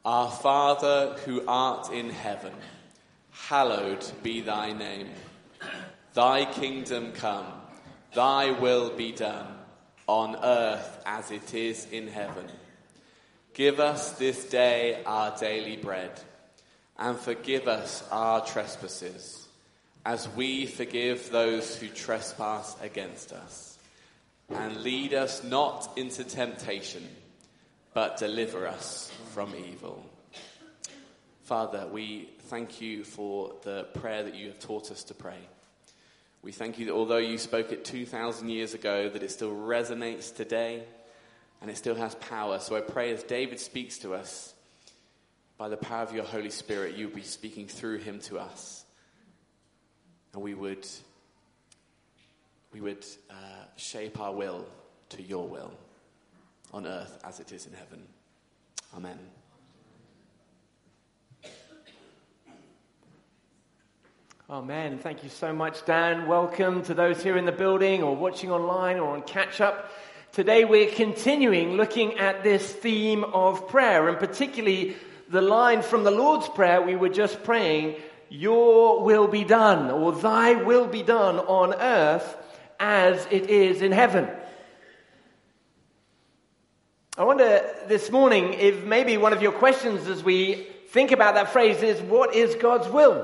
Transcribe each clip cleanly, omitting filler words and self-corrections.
Our Father, who art in heaven, hallowed be thy name. Thy kingdom come, thy will be done, on earth as it is in heaven. Give us this day our daily bread, and forgive us our trespasses, as we forgive those who trespass against us. And lead us not into temptation, but deliver us from evil. Father, we thank you for the prayer that you have taught us to pray. We thank you that although you spoke it 2,000 years ago, that it still resonates today and it still has power. So I pray as David speaks to us, by the power of your Holy Spirit, you will be speaking through him to us. And we would shape our will to your will on earth as it is in heaven. Amen. Amen. Thank you so much, Dan. Welcome to those here in the building or watching online or on catch-up. Today we're continuing looking at this theme of prayer, and particularly the line from the Lord's Prayer we were just praying, your will be done, or thy will be done on earth as it is in heaven. I wonder this morning if maybe one of your questions as we think about that phrase is, what is God's will?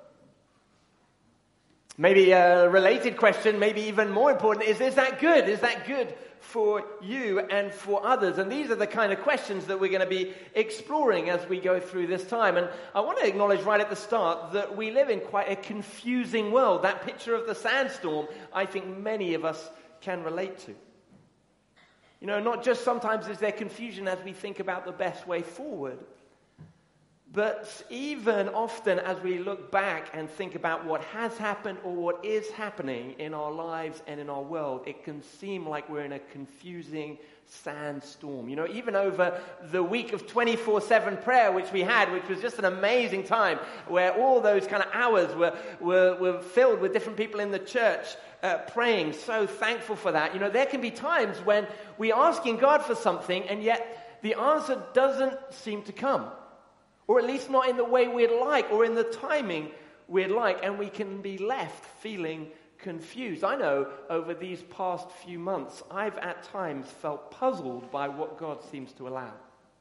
Maybe a related question, maybe even more important, is that good? Is that good for you and for others? And these are the kind of questions that we're going to be exploring as we go through this time. And I want to acknowledge right at the start that we live in quite a confusing world. That picture of the sandstorm, I think many of us can relate to. You know, not just sometimes is there confusion as we think about the best way forward, but even often as we look back and think about what has happened or what is happening in our lives and in our world, it can seem like we're in a confusing sandstorm. You know, even over the week of 24/7 prayer which we had, which was just an amazing time, where all those kind of hours were filled with different people in the church praying. So thankful for that. You know, there can be times when we're asking God for something and yet the answer doesn't seem to come. Or at least not in the way we'd like, or in the timing we'd like, and we can be left feeling confused. I know over these past few months, I've at times felt puzzled by what God seems to allow.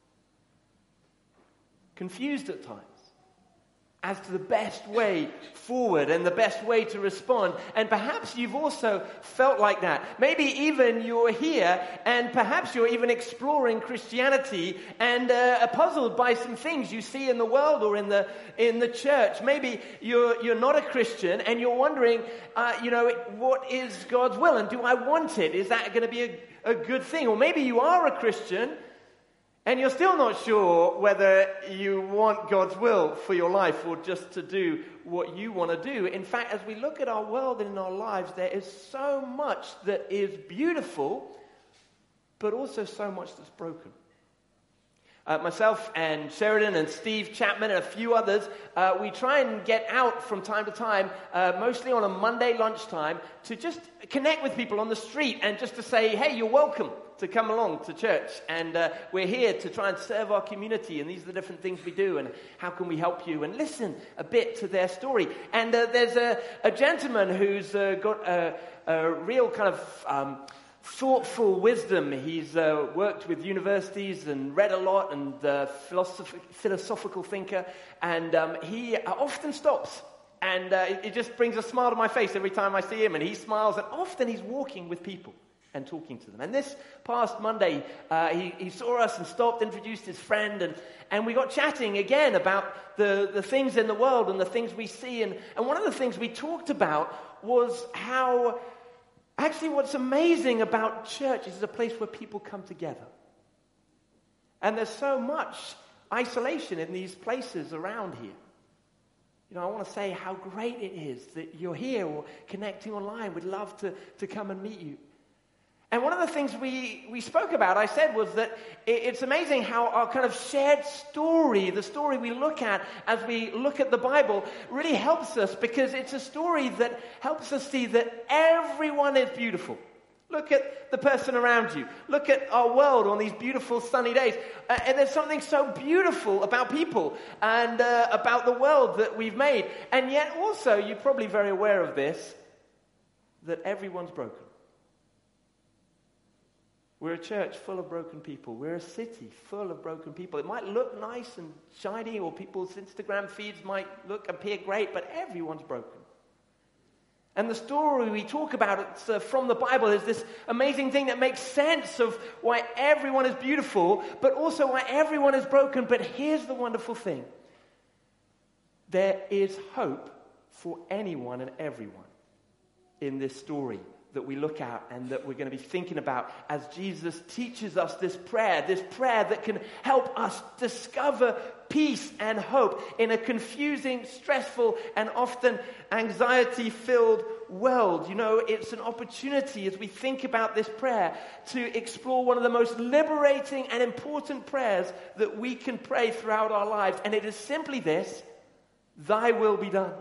Confused at times as to the best way forward and the best way to respond. And perhaps you've also felt like that. Maybe even you're here and perhaps you're even exploring Christianity and are puzzled by some things you see in the world or in the church. Maybe you're not a Christian and you're wondering, what is God's will and do I want it? Is that going to be a good thing? Or maybe you are a Christian and you're still not sure whether you want God's will for your life or just to do what you want to do. In fact, as we look at our world and in our lives, there is so much that is beautiful, but also so much that's broken. Myself and Sheridan and Steve Chapman and a few others, we try and get out from time to time, mostly on a Monday lunchtime, to just connect with people on the street and just to say, hey, you're welcome to come along to church. And we're here to try and serve our community, and these are the different things we do, and how can we help you? And listen a bit to their story. And there's a gentleman who's got a real kind of thoughtful wisdom. He's worked with universities and read a lot, and philosophical thinker, and he often stops, and it just brings a smile to my face every time I see him, and he smiles, and often he's walking with people and talking to them. And this past Monday, he saw us and stopped, introduced his friend, and we got chatting again about the things in the world and the things we see, and one of the things we talked about was how actually, what's amazing about church is it's a place where people come together. And there's so much isolation in these places around here. You know, I want to say how great it is that you're here or connecting online. We'd love to come and meet you. And one of the things we spoke about, I said, was that it's amazing how our kind of shared story, the story we look at as we look at the Bible, really helps us, because it's a story that helps us see that everyone is beautiful. Look at the person around you. Look at our world on these beautiful sunny days. And there's something so beautiful about people and about the world that we've made. And yet also, you're probably very aware of this, that everyone's broken. We're a church full of broken people. We're a city full of broken people. It might look nice and shiny, or people's Instagram feeds might appear great, but everyone's broken. And the story we talk about from the Bible is this amazing thing that makes sense of why everyone is beautiful, but also why everyone is broken. But here's the wonderful thing. There is hope for anyone and everyone in this story that we look at and that we're going to be thinking about as Jesus teaches us this prayer that can help us discover peace and hope in a confusing, stressful, and often anxiety-filled world. You know, it's an opportunity as we think about this prayer to explore one of the most liberating and important prayers that we can pray throughout our lives. And it is simply this: Thy will be done.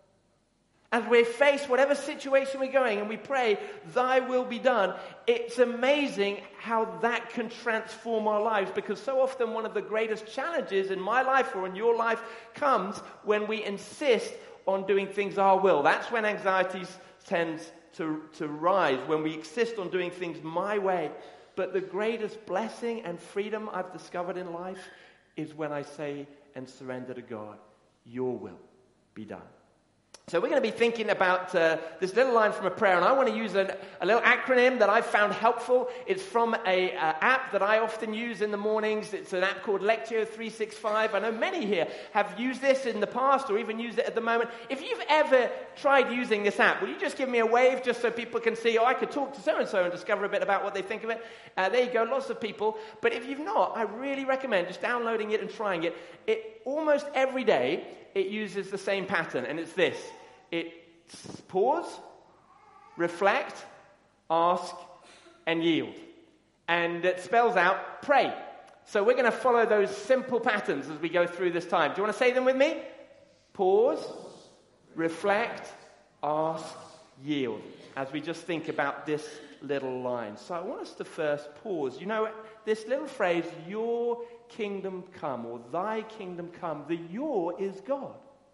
As we face whatever situation we're going and we pray, Thy will be done, it's amazing how that can transform our lives, because so often one of the greatest challenges in my life or in your life comes when we insist on doing things our will. That's when anxiety tends to rise, when we insist on doing things my way. But the greatest blessing and freedom I've discovered in life is when I say and surrender to God, Your will be done. So we're going to be thinking about this little line from a prayer, and I want to use a little acronym that I've found helpful. It's from an app that I often use in the mornings. It's an app called Lectio 365. I know many here have used this in the past or even use it at the moment. If you've ever tried using this app, will you just give me a wave just so people can see, I could talk to so-and-so and discover a bit about what they think of it? There you go, lots of people. But if you've not, I really recommend just downloading it and trying it. Almost every day, it uses the same pattern, and it's this. It's pause, reflect, ask, and yield. And it spells out pray. So we're going to follow those simple patterns as we go through this time. Do you want to say them with me? Pause, reflect, ask, yield. As we just think about this little line. So I want us to first pause. You know, this little phrase, Your kingdom come, or Thy kingdom come, the your is God.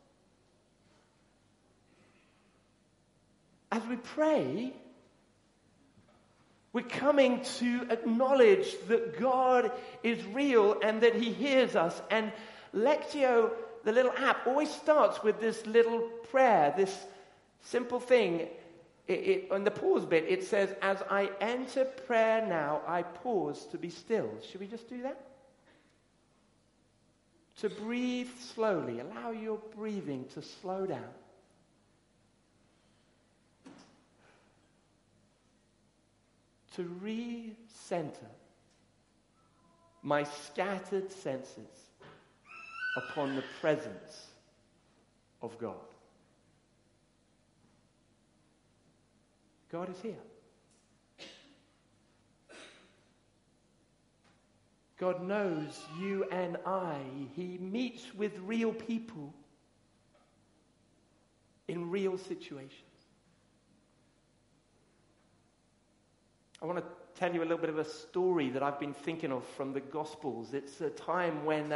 As we pray, we're coming to acknowledge that God is real and that He hears us. And Lectio, the little app, always starts with this little prayer, this simple thing. On the pause bit, it says, as I enter prayer now, I pause to be still. Should we just do that? To breathe slowly. Allow your breathing to slow down. To re-center my scattered senses upon the presence of God. God is here. God knows you and I. He meets with real people in real situations. I want to tell you a little bit of a story that I've been thinking of from the Gospels. It's a time when,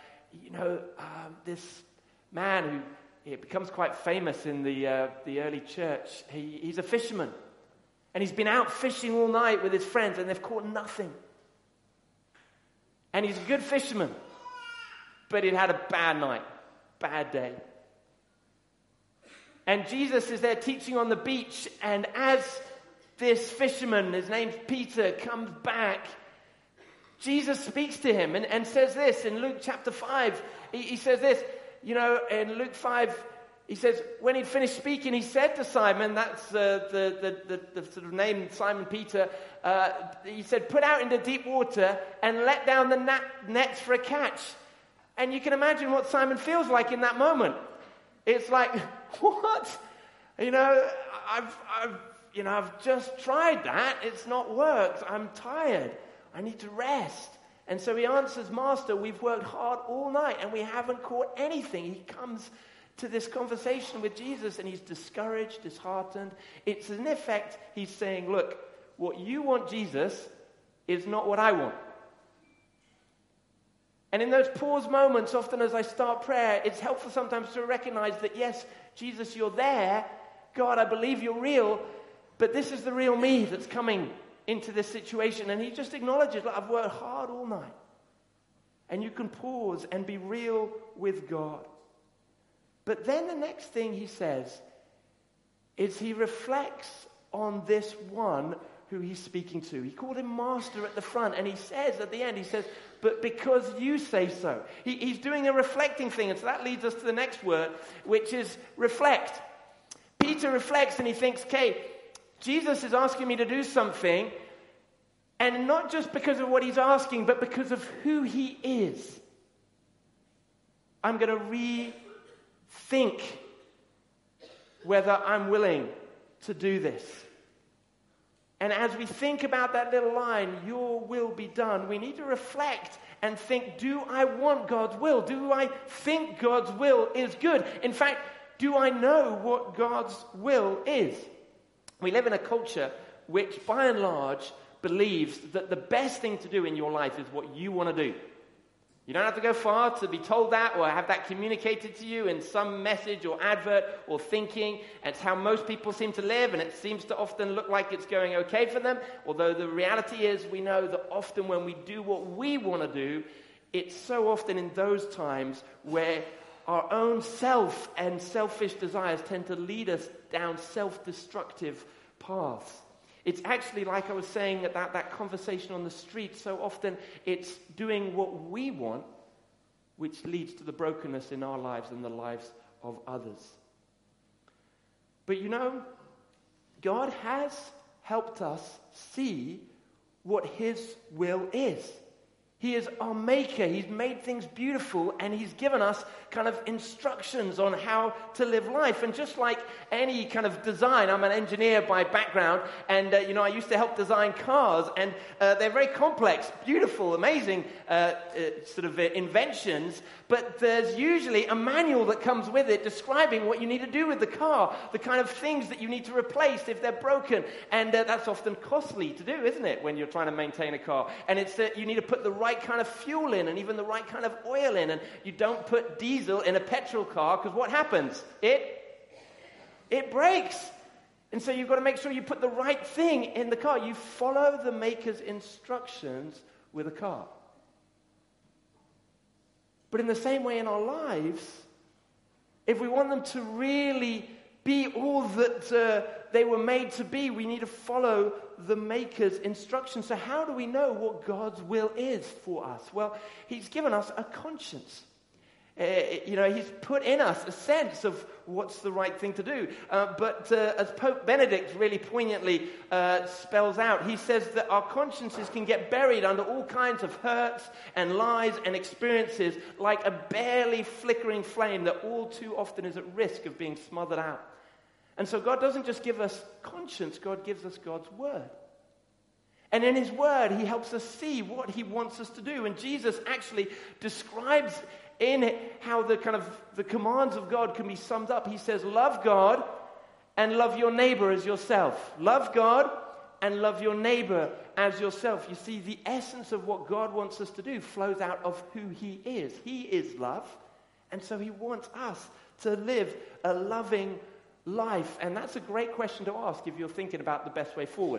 this man who becomes quite famous in the early church, he's a fisherman. And he's been out fishing all night with his friends, and they've caught nothing. And he's a good fisherman, but he'd had a bad night, bad day. And Jesus is there teaching on the beach, and as this fisherman, his name's Peter, comes back, Jesus speaks to him and says this in Luke chapter 5. He says this, in Luke 5, he says, when he'd finished speaking, he said to Simon, that's the sort of name Simon Peter, he said, put out into deep water and let down the nets for a catch. And you can imagine what Simon feels like in that moment. It's like, what? I've just tried that. It's not worked. I'm tired. I need to rest. And so he answers, Master, we've worked hard all night and we haven't caught anything. He comes to this conversation with Jesus and he's discouraged, disheartened. It's in effect, he's saying, look, what you want, Jesus, is not what I want. And in those pause moments, often as I start prayer, it's helpful sometimes to recognize that, yes, Jesus, you're there. God, I believe you're real, but this is the real me that's coming into this situation. And he just acknowledges, look, I've worked hard all night. And you can pause and be real with God. But then the next thing he says is he reflects on this one who he's speaking to. He called him master at the front, and he says at the end, he says, but because you say so. He's doing a reflecting thing, and so that leads us to the next word, which is reflect. Peter reflects and he thinks, okay, Jesus is asking me to do something, and not just because of what he's asking, but because of who he is. I'm going to rethink whether I'm willing to do this. And as we think about that little line, your will be done, we need to reflect and think, do I want God's will? Do I think God's will is good? In fact, do I know what God's will is? We live in a culture which, by and large, believes that the best thing to do in your life is what you want to do. You don't have to go far to be told that or have that communicated to you in some message or advert or thinking. It's how most people seem to live, and it seems to often look like it's going okay for them. Although the reality is we know that often when we do what we want to do, it's so often in those times where our own self and selfish desires tend to lead us down self-destructive paths. It's actually, like I was saying about that conversation on the street, so often it's doing what we want, which leads to the brokenness in our lives and the lives of others. But you know, God has helped us see what his will is. He is our maker. He's made things beautiful, and he's given us kind of instructions on how to live life. And just like any kind of design, I'm an engineer by background, and I used to help design cars, and they're very complex, beautiful, amazing inventions, but there's usually a manual that comes with it describing what you need to do with the car, the kind of things that you need to replace if they're broken, and that's often costly to do, isn't it, when you're trying to maintain a car? And it's you need to put the right kind of fuel in, and even the right kind of oil in, and you don't put diesel in a petrol car, because what happens? It breaks. And so you've got to make sure you put the right thing in the car. You follow the maker's instructions with a car. But in the same way in our lives, if we want them to really be all that they were made to be, we need to follow the maker's instructions. So how do we know what God's will is for us? Well, he's given us a conscience. He's put in us a sense of what's the right thing to do. But as Pope Benedict really poignantly spells out, he says that our consciences can get buried under all kinds of hurts and lies and experiences like a barely flickering flame that all too often is at risk of being smothered out. And so God doesn't just give us conscience, God gives us God's word. And in his word, he helps us see what he wants us to do. And Jesus actually describes in how the commands of God can be summed up. He says, love God and love your neighbor as yourself. Love God and love your neighbor as yourself. You see, the essence of what God wants us to do flows out of who he is. He is love. And so he wants us to live a loving life. And that's a great question to ask if you're thinking about the best way forward.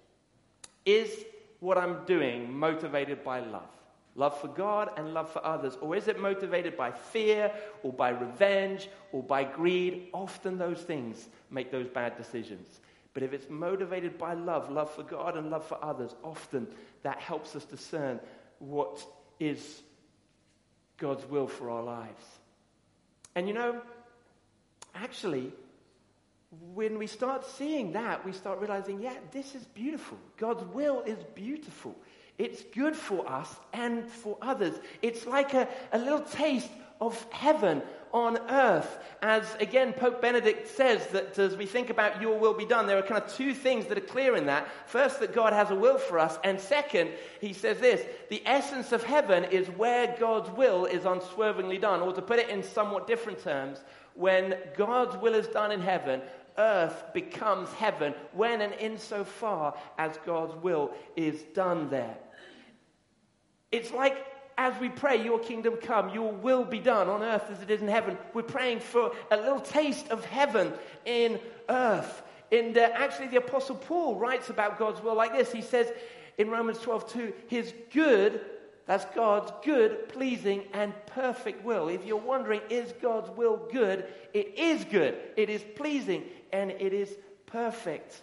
Is what I'm doing motivated by love? Love for God and love for others? Or is it motivated by fear or by revenge or by greed? Often those things make those bad decisions. But if it's motivated by love, love for God and love for others, often that helps us discern what is God's will for our lives. And actually, when we start seeing that, we start realizing, yeah, this is beautiful. God's will is beautiful. It's good for us and for others. It's like a little taste of heaven on earth. As, again, Pope Benedict says that as we think about your will be done, there are kind of two things that are clear in that. First, that God has a will for us. And second, he says this, the essence of heaven is where God's will is unswervingly done. Or to put it in somewhat different terms, when God's will is done in heaven, earth becomes heaven when and insofar as God's will is done there. It's like as we pray, your kingdom come, your will be done on earth as it is in heaven. We're praying for a little taste of heaven in earth. And actually the Apostle Paul writes about God's will like this. He says in Romans 12:2, his good, that's God's good, pleasing, and perfect will. If you're wondering, is God's will good? It is good. It is pleasing, and it is perfect.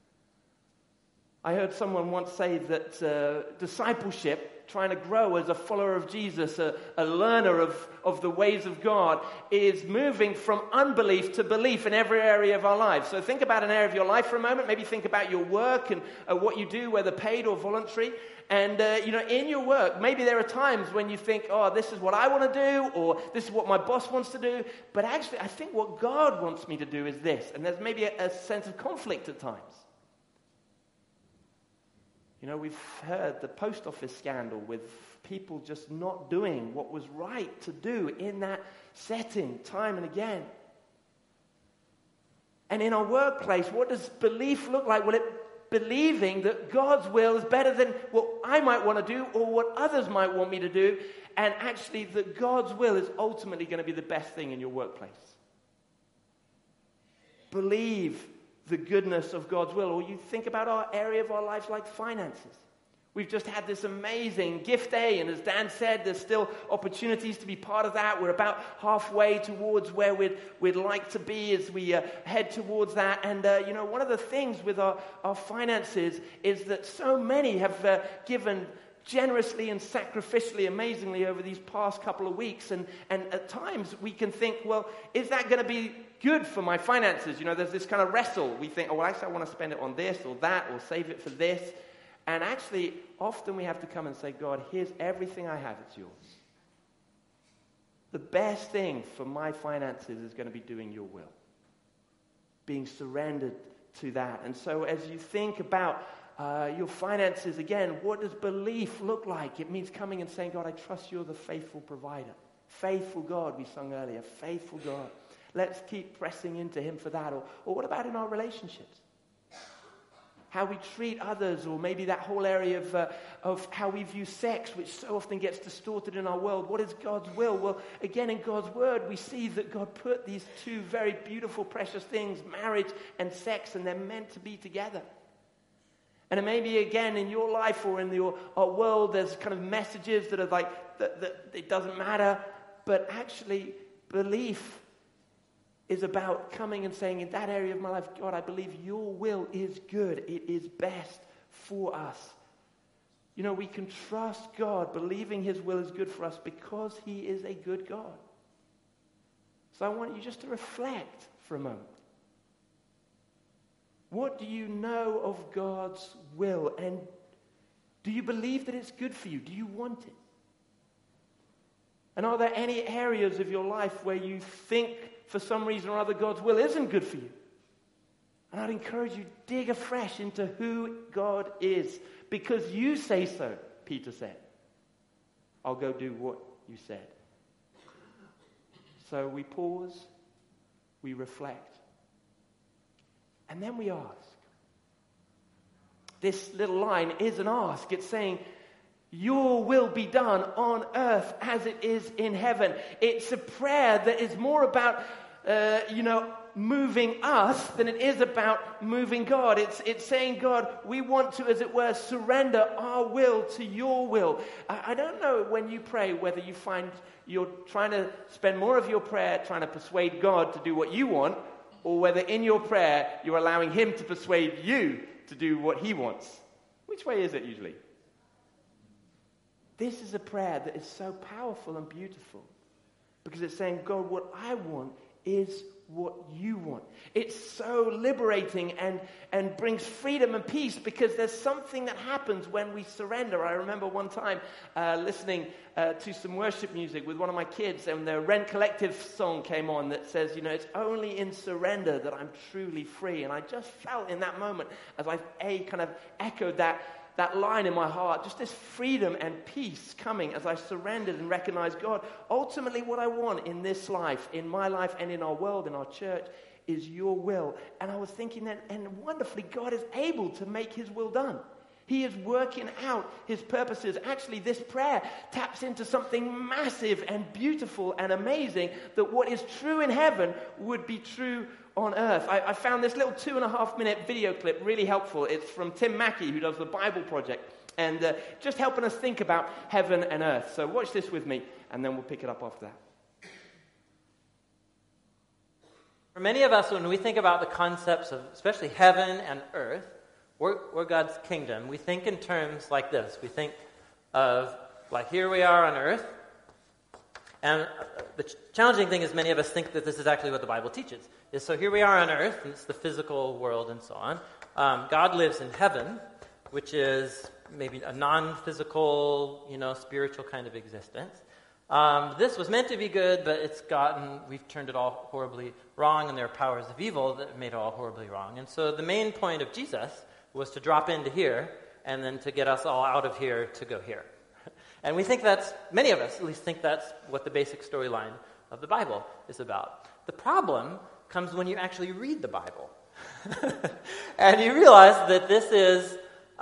I heard someone once say that discipleship, trying to grow as a follower of Jesus, a learner of the ways of God, is moving from unbelief to belief in every area of our lives. So think about an area of your life for a moment. Maybe think about your work and what you do, whether paid or voluntary. And, in your work, maybe there are times when you think, oh, this is what I want to do, or this is what my boss wants to do. But actually, I think what God wants me to do is this. And there's maybe a sense of conflict at times. We've heard the post office scandal with people just not doing what was right to do in that setting time and again. And in our workplace, what does belief look like? Well, it believing that God's will is better than what I might want to do or what others might want me to do, and actually that God's will is ultimately going to be the best thing in your workplace. Believe the goodness of God's will. Or you think about our area of our lives like finances. We've just had this amazing gift day, and as Dan said, there's still opportunities to be part of that. We're about halfway towards where we'd like to be as we head towards that. And, one of the things with our finances is that so many have given generously and sacrificially, amazingly, over these past couple of weeks. And at times we can think, well, is that going to be good for my finances? There's this kind of wrestle. We think, actually I want to spend it on this or that, or save it for this. And actually, often we have to come and say, God, here's everything I have, it's yours. The best thing for my finances is going to be doing your will. Being surrendered to that. And so as you think about your finances, again, what does belief look like? It means coming and saying, God, I trust you're the faithful provider. Faithful God, we sung earlier. Faithful God. Let's keep pressing into him for that. Or what about in our relationships? How we treat others, or maybe that whole area of how we view sex, which so often gets distorted in our world. What is God's will? Well, again, in God's word, we see that God put these two very beautiful, precious things, marriage and sex, and they're meant to be together. And maybe, again, in your life or in our world, there's kind of messages that are like, that it doesn't matter. But actually, belief is about coming and saying, in that area of my life, God, I believe your will is good. It is best for us. We can trust God, believing his will is good for us because he is a good God. So I want you just to reflect for a moment. What do you know of God's will? And do you believe that it's good for you? Do you want it? And are there any areas of your life where you think for some reason or other God's will isn't good for you? And I'd encourage you, dig afresh into who God is. Because you say so, Peter said. I'll go do what you said. So we pause, we reflect, and then we ask. This little line is an ask. It's saying, your will be done on earth as it is in heaven. It's a prayer that is more about, moving us than it is about moving God. It's saying, God, we want to, as it were, surrender our will to your will. I don't know when you pray whether you find you're trying to spend more of your prayer trying to persuade God to do what you want, or whether in your prayer you're allowing him to persuade you to do what he wants. Which way is it usually? This is a prayer that is so powerful and beautiful because it's saying, God, what I want is what you want. It's so liberating and brings freedom and peace because there's something that happens when we surrender. I remember one time listening to some worship music with one of my kids, and the Rent Collective song came on that says, it's only in surrender that I'm truly free. And I just felt in that moment, as I kind of echoed that line in my heart, just this freedom and peace coming as I surrendered and recognized, God, ultimately what I want in this life, in my life and in our world, in our church, is your will. And I was thinking that, and wonderfully, God is able to make his will done. He is working out his purposes. Actually, this prayer taps into something massive and beautiful and amazing, that what is true in heaven would be true on earth. I found this little 2.5-minute video clip really helpful. It's from Tim Mackey, who does the Bible Project, and just helping us think about heaven and earth. So watch this with me, and then we'll pick it up after that. For many of us, when we think about the concepts of especially heaven and earth, or God's kingdom, we think in terms like this. We think of, like, here we are on earth, and the challenging thing is many of us think that this is actually what the Bible teaches. Is so here we are on earth, and it's the physical world and so on. God lives in heaven, which is maybe a non-physical, spiritual kind of existence. This was meant to be good, but we've turned it all horribly wrong, and there are powers of evil that made it all horribly wrong. And so the main point of Jesus was to drop into here, and then to get us all out of here to go here. And we think many of us at least think that's what the basic storyline of the Bible is about. The problem comes when you actually read the Bible. And you realize that this is,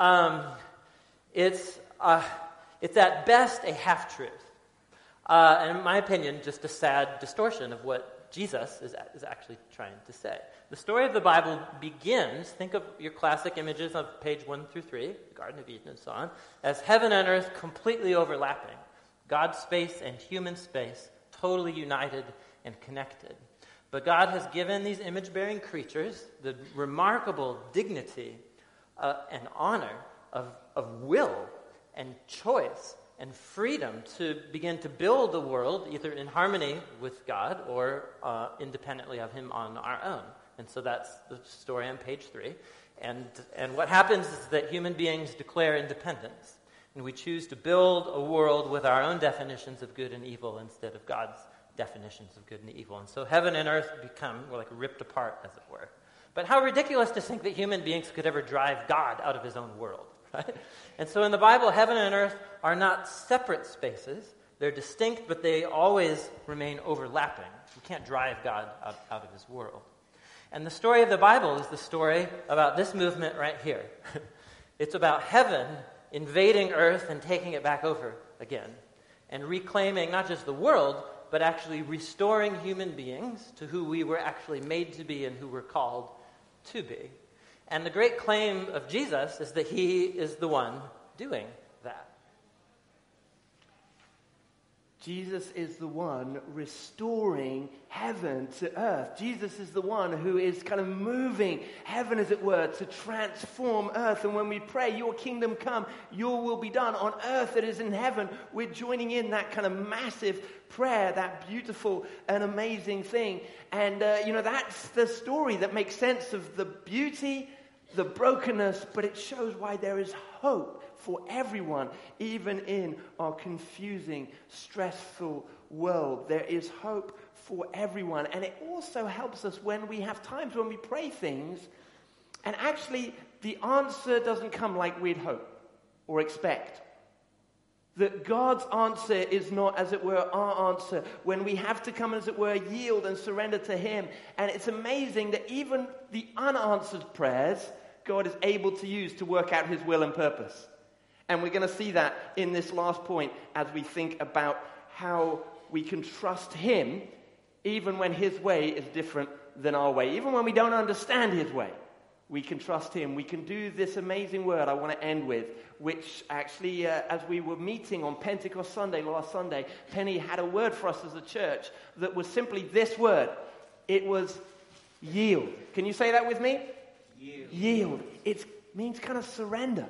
it's at best a half-truth. And in my opinion, just a sad distortion of what Jesus is actually trying to say. The story of the Bible begins, think of your classic images of page 1 through 3, the Garden of Eden and so on, as heaven and earth completely overlapping. God's space and human space totally united and connected. But God has given these image-bearing creatures the remarkable dignity and honor of will and choice and freedom to begin to build a world either in harmony with God or independently of him on our own. And so that's the story on page 3. And what happens is that human beings declare independence, and we choose to build a world with our own definitions of good and evil instead of God's definitions of good and evil. And so heaven and earth we're like ripped apart, as it were. But how ridiculous to think that human beings could ever drive God out of his own world. Right? And so in the Bible, heaven and earth are not separate spaces. They're distinct, but they always remain overlapping. You can't drive God out of his world. And the story of the Bible is the story about this movement right here. It's about heaven invading earth and taking it back over again, and reclaiming not just the world, but actually restoring human beings to who we were actually made to be and who we're called to be. And the great claim of Jesus is that he is the one doing that. Jesus is the one restoring heaven to earth. Jesus is the one who is kind of moving heaven, as it were, to transform earth. And when we pray, your kingdom come, your will be done on earth that is in heaven, we're joining in that kind of massive prayer, that beautiful and amazing thing. And, that's the story that makes sense of the beauty, the brokenness, but it shows why there is hope for everyone, even in our confusing, stressful world. There is hope for everyone. And it also helps us when we have times when we pray things, and actually the answer doesn't come like we'd hope or expect. That God's answer is not, as it were, our answer. When we have to come, as it were, yield and surrender to him. And it's amazing that even the unanswered prayers, God is able to use to work out his will and purpose. And we're going to see that in this last point as we think about how we can trust him even when his way is different than our way. Even when we don't understand his way, we can trust him. We can do this amazing word I want to end with, which actually, as we were meeting on Pentecost Sunday, last Sunday, Penny had a word for us as a church that was simply this word. It was yield. Can you say that with me? Yield. It means kind of surrender.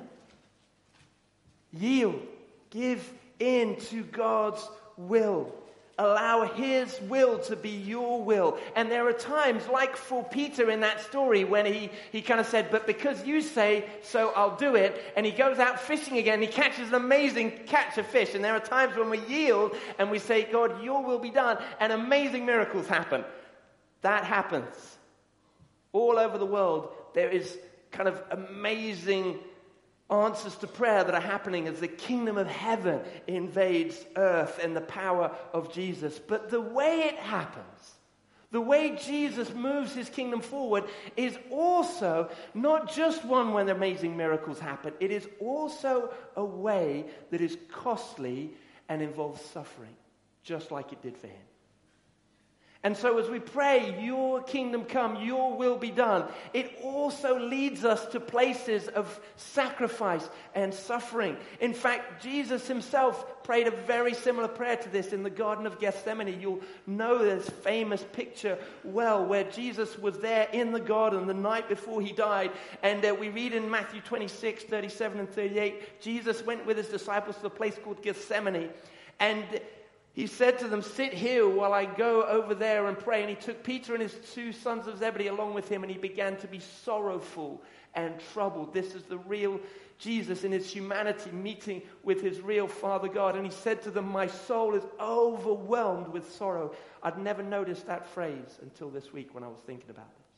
Yield. Give in to God's will. Allow his will to be your will. And there are times, like for Peter in that story, when he kind of said, but because you say, so I'll do it. And he goes out fishing again. And he catches an amazing catch of fish. And there are times when we yield and we say, God, your will be done. And amazing miracles happen. That happens. All over the world, there is kind of amazing answers to prayer that are happening as the kingdom of heaven invades earth and the power of Jesus. But the way it happens, The way Jesus moves his kingdom forward is also not just one when amazing miracles happen. It is also a way that is costly and involves suffering, just like it did for him. And so as we pray, your kingdom come, your will be done, it also leads us to places of sacrifice and suffering. In fact, Jesus himself prayed a very similar prayer to this in the Garden of Gethsemane. You'll know this famous picture well, where Jesus was there in the garden the night before he died. And we read in Matthew 26, 37 and 38, Jesus went with his disciples to a place called Gethsemane. And he said to them, sit here while I go over there and pray. And he took Peter and his 2 sons of Zebedee along with him, and he began to be sorrowful and troubled. This is the real Jesus in his humanity meeting with his real Father God. And he said to them, my soul is overwhelmed with sorrow. I'd never noticed that phrase until this week when I was thinking about this.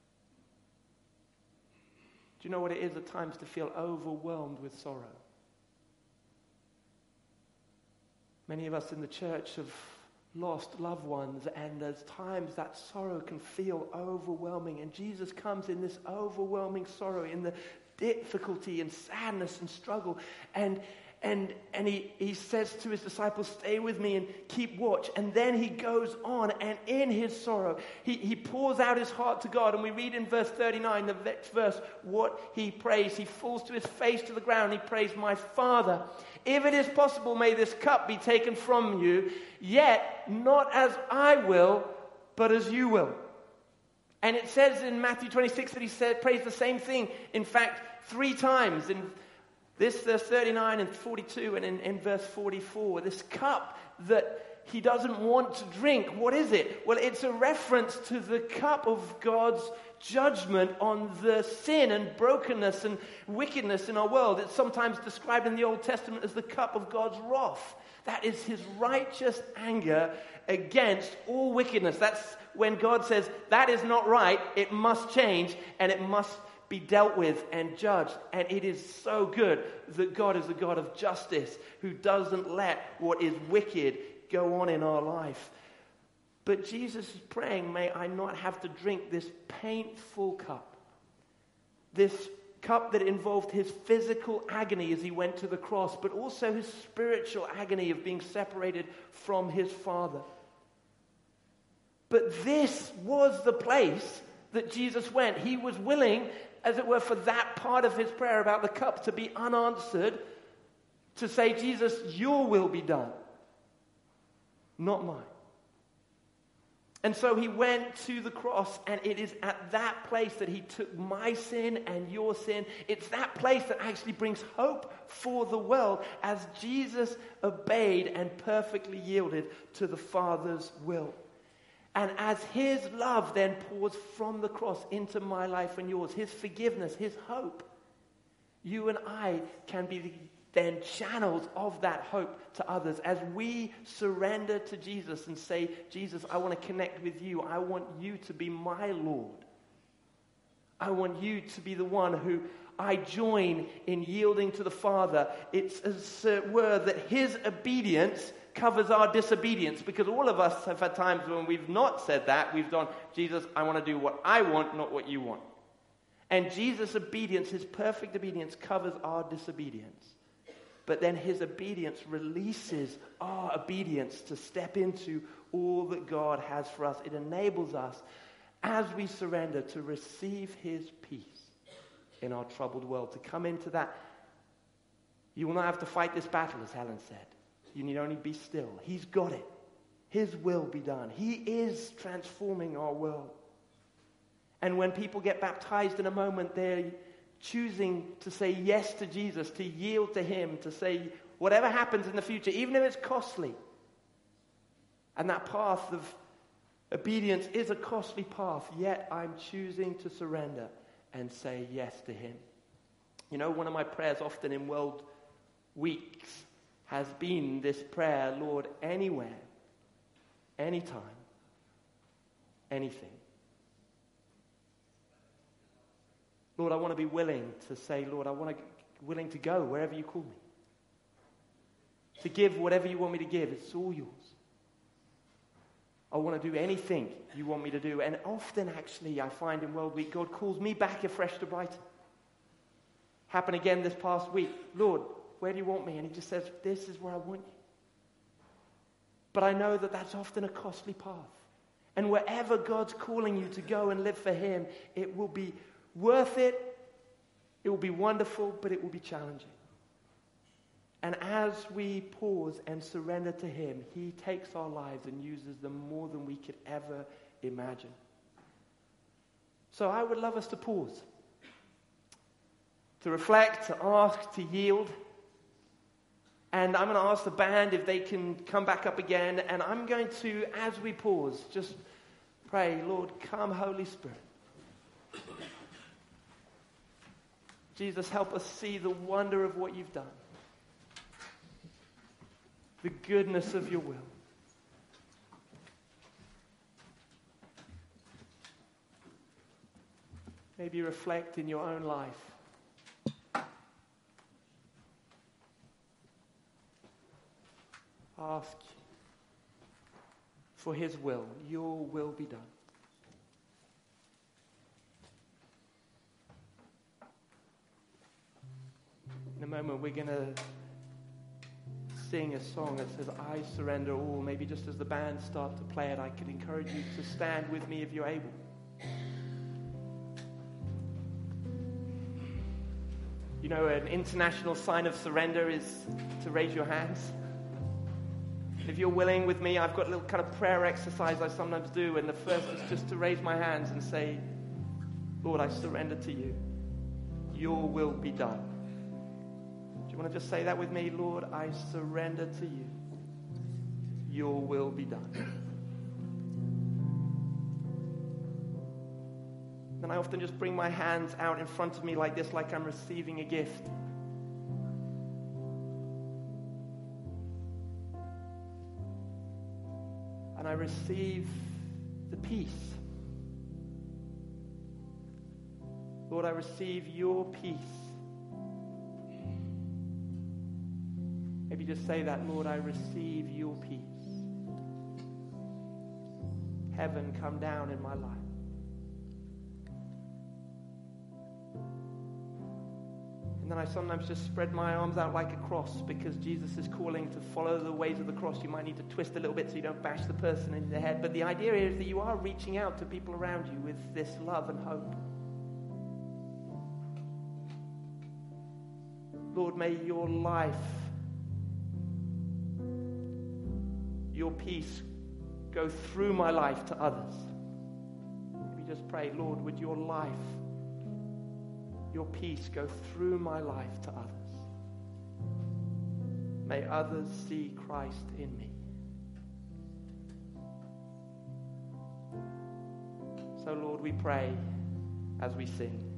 Do you know what it is at times to feel overwhelmed with sorrow? Many of us in the church have lost loved ones, and there's times that sorrow can feel overwhelming. And Jesus comes in this overwhelming sorrow, in the difficulty and sadness and struggle. And he says to his disciples, stay with me and keep watch. And then he goes on, and in his sorrow, he pours out his heart to God. And we read in verse 39, the next verse, what he prays. He falls to his face to the ground. He prays, my Father, if it is possible, may this cup be taken from you, yet not as I will, but as you will. And it says in Matthew 26 that he prays the same thing, in fact, 3 times. In this verse 39 and 42 and in verse 44, this cup that he doesn't want to drink, what is it? Well, it's a reference to the cup of God's judgment on the sin and brokenness and wickedness in our world. It's sometimes described in the Old Testament as the cup of God's wrath. That is his righteous anger against all wickedness. That's when God says, that is not right, it must change, and it must be dealt with and judged. And it is so good that God is a God of justice who doesn't let what is wicked go on in our life. But Jesus is praying, may I not have to drink this painful cup. This cup that involved his physical agony as he went to the cross, but also his spiritual agony of being separated from his Father. But this was the place that Jesus went. He was willing, as it were, for that part of his prayer about the cup to be unanswered, to say, Jesus, your will be done, not mine. And so he went to the cross, and it is at that place that he took my sin and your sin. It's that place that actually brings hope for the world as Jesus obeyed and perfectly yielded to the Father's will. And as his love then pours from the cross into my life and yours, his forgiveness, his hope, you and I can be then channels of that hope to others as we surrender to Jesus and say, Jesus, I want to connect with you. I want you to be my Lord. I want you to be the one who I join in yielding to the Father. It's as it were that his obedience covers our disobedience, because all of us have had times when we've not said that. We've done, Jesus, I want to do what I want, not what you want. And Jesus' obedience, his perfect obedience, covers our disobedience. But then his obedience releases our obedience to step into all that God has for us. It enables us, as we surrender, to receive his peace in our troubled world, to come into that. You will not have to fight this battle, as Helen said. You need only be still. He's got it. His will be done. He is transforming our world. And when people get baptized in a moment, they're choosing to say yes to Jesus, to yield to him, to say whatever happens in the future, even if it's costly. And that path of obedience is a costly path, yet I'm choosing to surrender and say yes to him. You know, one of my prayers often in World Weeks has been this prayer, Lord, anywhere, anytime, anything. Lord, I want to be willing to say, Lord, I want to be willing to go wherever you call me. To give whatever you want me to give. It's all yours. I want to do anything you want me to do. And often, actually, I find in World Week, God calls me back afresh to Brighton. Happened again this past week. Lord, where do you want me? And he just says, this is where I want you. But I know that that's often a costly path. And wherever God's calling you to go and live for him, it will be worth it. It will be wonderful, but it will be challenging. And as we pause and surrender to him, he takes our lives and uses them more than we could ever imagine. So I would love us to pause, to reflect, to ask, to yield. And I'm going to ask the band if they can come back up again. And I'm going to, as we pause, just pray, Lord, come, Holy Spirit. Jesus, help us see the wonder of what you've done. The goodness of your will. Maybe reflect in your own life. Ask for his will. Your will be done. In a moment, we're going to sing a song that says, I surrender all. Maybe just as the band start to play it, I could encourage you to stand with me if you're able. You know, an international sign of surrender is to raise your hands. If you're willing with me, I've got a little kind of prayer exercise I sometimes do, and the first is just to raise my hands and say, Lord, I surrender to you. Your will be done. Do you want to just say that with me? Lord, I surrender to you. Your will be done. Then I often just bring my hands out in front of me like this, like I'm receiving a gift. And I receive the peace. Lord, I receive your peace. Maybe just say that, Lord, I receive your peace. Heaven come down in my life. And then I sometimes just spread my arms out like a cross because Jesus is calling to follow the ways of the cross. You might need to twist a little bit so you don't bash the person in the head. But the idea is that you are reaching out to people around you with this love and hope. Lord, may your life, your peace go through my life to others. Maybe just pray, Lord, would your life, your peace go through my life to others. May others see Christ in me. So, Lord, we pray as we sing.